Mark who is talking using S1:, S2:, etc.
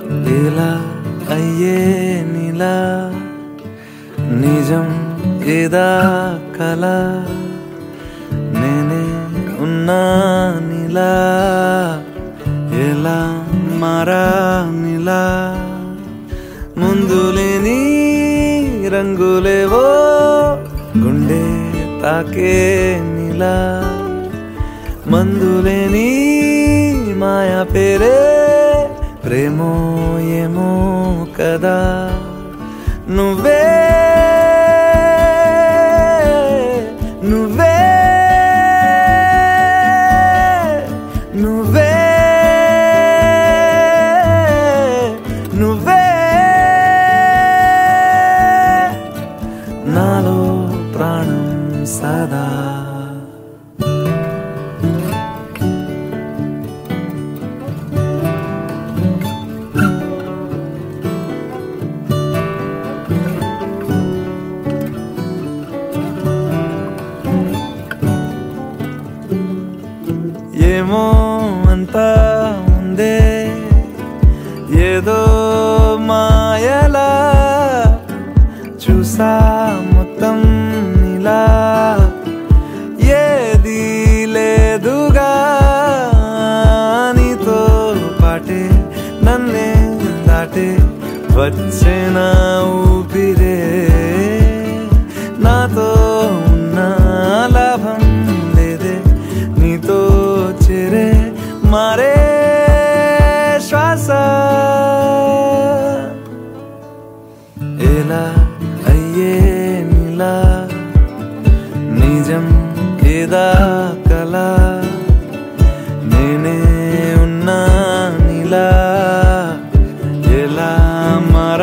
S1: ఇలా అయ్యే నీలా నిజం ఏదా కల నేనే ఉన్నా నీలా ఎలా మారా నీలా ముందులేని రంగులేవో గుండె తాకే నీలా మందులేని మాయా పేరే ప్రేమో ఏమో కదా నువ్వే నువ్వే నువ్వే నువ్వే నాలో ప్రాణం సదా ఏమో అంతా ఉందే ఏదో మాయలా చూసా మొత్తం ఇలా ఏది లేదుగా నీతో పాటే నన్నే దాటే వచ్చేన ఊపిరే నాతో ఉన్న లాభం లేదే నీతో చేరే మారే శ్వాస ఎలా అయ్యే నీలా నిజం ఏదా కల నేనే ఉన్నా నీలా ఎలా మారా